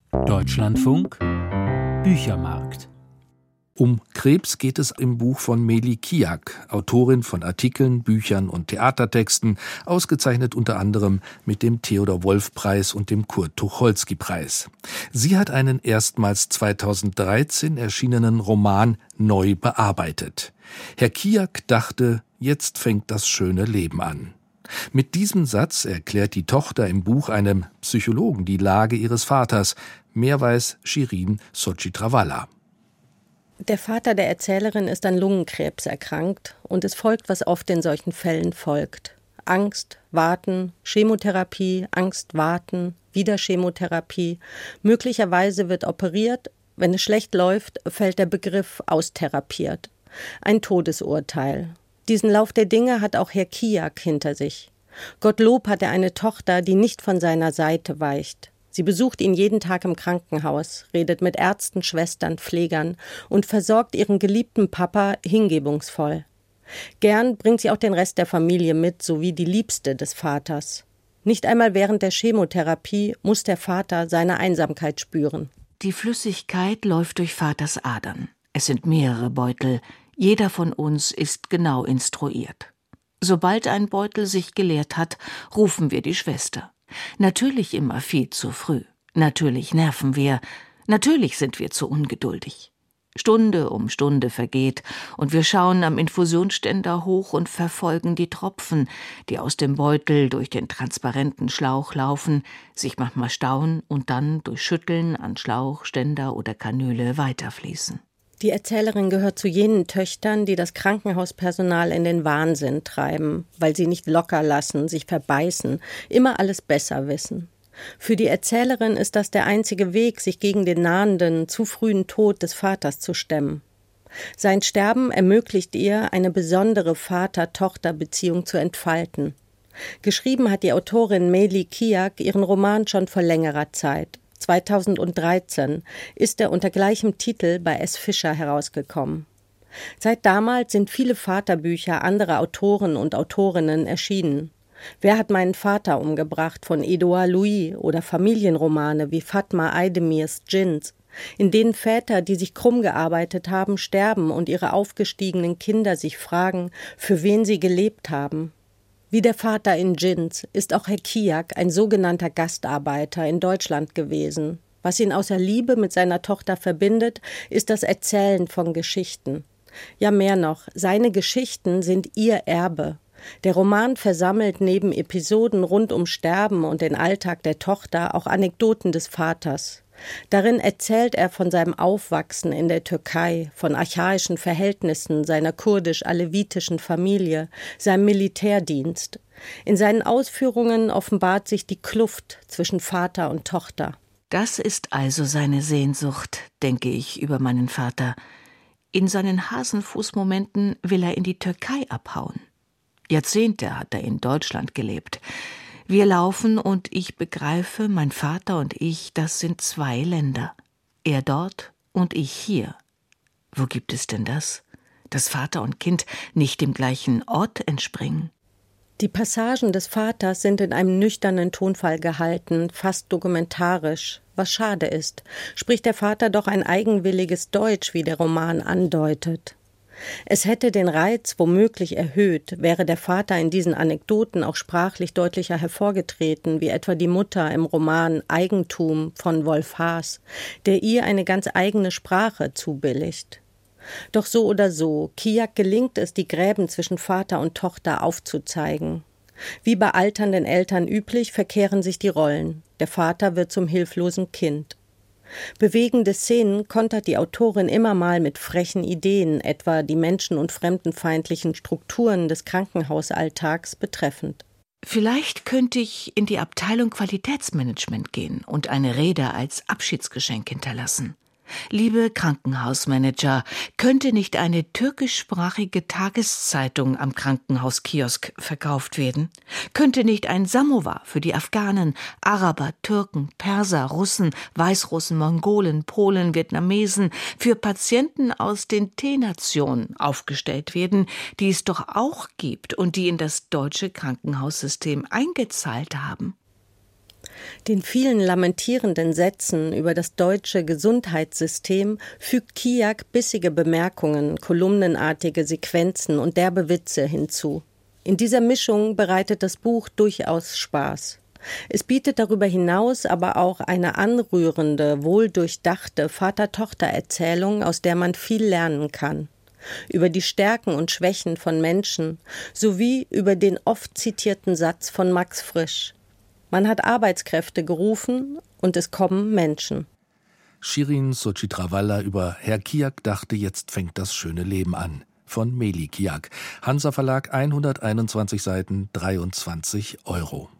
Deutschlandfunk Büchermarkt. Um Krebs geht es im Buch von Meli Kiak, Autorin von Artikeln, Büchern und Theatertexten, ausgezeichnet unter anderem mit dem Theodor-Wolff-Preis und dem Kurt-Tucholsky-Preis. Sie hat einen erstmals 2013 erschienenen Roman neu bearbeitet. Herr Kiak dachte, jetzt fängt das schöne Leben an. Mit diesem Satz erklärt die Tochter im Buch einem Psychologen die Lage ihres Vaters. Mehr weiß Shirin Sochitrawala. Der Vater der Erzählerin ist an Lungenkrebs erkrankt und es folgt, was oft in solchen Fällen folgt. Angst, Warten, Chemotherapie, Angst, Warten, wieder Chemotherapie. Möglicherweise wird operiert. Wenn es schlecht läuft, fällt der Begriff austherapiert. Ein Todesurteil. Diesen Lauf der Dinge hat auch Herr Kiak hinter sich. Gottlob hat er eine Tochter, die nicht von seiner Seite weicht. Sie besucht ihn jeden Tag im Krankenhaus, redet mit Ärzten, Schwestern, Pflegern und versorgt ihren geliebten Papa hingebungsvoll. Gern bringt sie auch den Rest der Familie mit, sowie die Liebste des Vaters. Nicht einmal während der Chemotherapie muss der Vater seine Einsamkeit spüren. Die Flüssigkeit läuft durch Vaters Adern. Es sind mehrere Beutel. Jeder von uns ist genau instruiert. Sobald ein Beutel sich geleert hat, rufen wir die Schwester. Natürlich immer viel zu früh. Natürlich nerven wir. Natürlich sind wir zu ungeduldig. Stunde um Stunde vergeht und wir schauen am Infusionsständer hoch und verfolgen die Tropfen, die aus dem Beutel durch den transparenten Schlauch laufen, sich manchmal stauen und dann durch Schütteln an Schlauch, Ständer oder Kanüle weiterfließen. Die Erzählerin gehört zu jenen Töchtern, die das Krankenhauspersonal in den Wahnsinn treiben, weil sie nicht locker lassen, sich verbeißen, immer alles besser wissen. Für die Erzählerin ist das der einzige Weg, sich gegen den nahenden, zu frühen Tod des Vaters zu stemmen. Sein Sterben ermöglicht ihr, eine besondere Vater-Tochter-Beziehung zu entfalten. Geschrieben hat die Autorin Meli Kiak ihren Roman schon vor längerer Zeit. 2013 ist er unter gleichem Titel bei S. Fischer herausgekommen. Seit damals sind viele Vaterbücher anderer Autoren und Autorinnen erschienen. Wer hat meinen Vater umgebracht von Edouard Louis oder Familienromane wie Fatma Aydemirs Djinns, in denen Väter, die sich krumm gearbeitet haben, sterben und ihre aufgestiegenen Kinder sich fragen, für wen sie gelebt haben. Wie der Vater in Djinns ist auch Herr Kiak ein sogenannter Gastarbeiter in Deutschland gewesen. Was ihn außer Liebe mit seiner Tochter verbindet, ist das Erzählen von Geschichten. Ja, mehr noch, seine Geschichten sind ihr Erbe. Der Roman versammelt neben Episoden rund um Sterben und den Alltag der Tochter auch Anekdoten des Vaters. Darin erzählt er von seinem Aufwachsen in der Türkei, von archaischen Verhältnissen seiner kurdisch-alevitischen Familie, seinem Militärdienst. In seinen Ausführungen offenbart sich die Kluft zwischen Vater und Tochter. Das ist also seine Sehnsucht, denke ich über meinen Vater. In seinen Hasenfußmomenten will er in die Türkei abhauen. Jahrzehnte hat er in Deutschland gelebt. Wir laufen und ich begreife, mein Vater und ich, das sind zwei Länder. Er dort und ich hier. Wo gibt es denn das? Dass Vater und Kind nicht dem gleichen Ort entspringen? Die Passagen des Vaters sind in einem nüchternen Tonfall gehalten, fast dokumentarisch. Was schade ist, spricht der Vater doch ein eigenwilliges Deutsch, wie der Roman andeutet. Es hätte den Reiz womöglich erhöht, wäre der Vater in diesen Anekdoten auch sprachlich deutlicher hervorgetreten, wie etwa die Mutter im Roman Eigentum von Wolf Haas, der ihr eine ganz eigene Sprache zubilligt. Doch so oder so, Kiak gelingt es, die Gräben zwischen Vater und Tochter aufzuzeigen. Wie bei alternden Eltern üblich, verkehren sich die Rollen. Der Vater wird zum hilflosen Kind. Bewegende Szenen kontert die Autorin immer mal mit frechen Ideen, etwa die menschen- und fremdenfeindlichen Strukturen des Krankenhausalltags betreffend. Vielleicht könnte ich in die Abteilung Qualitätsmanagement gehen und eine Rede als Abschiedsgeschenk hinterlassen. Liebe Krankenhausmanager, könnte nicht eine türkischsprachige Tageszeitung am Krankenhauskiosk verkauft werden? Könnte nicht ein Samovar für die Afghanen, Araber, Türken, Perser, Russen, Weißrussen, Mongolen, Polen, Vietnamesen für Patienten aus den T-Nationen aufgestellt werden, die es doch auch gibt und die in das deutsche Krankenhaussystem eingezahlt haben? Den vielen lamentierenden Sätzen über das deutsche Gesundheitssystem fügt Kiak bissige Bemerkungen, kolumnenartige Sequenzen und derbe Witze hinzu. In dieser Mischung bereitet das Buch durchaus Spaß. Es bietet darüber hinaus aber auch eine anrührende, wohldurchdachte Vater-Tochter-Erzählung, aus der man viel lernen kann. Über die Stärken und Schwächen von Menschen sowie über den oft zitierten Satz von Max Frisch: Man hat Arbeitskräfte gerufen und es kommen Menschen. Shirin Sochitrawala über Herr Kiak dachte, jetzt fängt das schöne Leben an. Von Meli Kiak. Hansa Verlag, 121 Seiten, 23 €.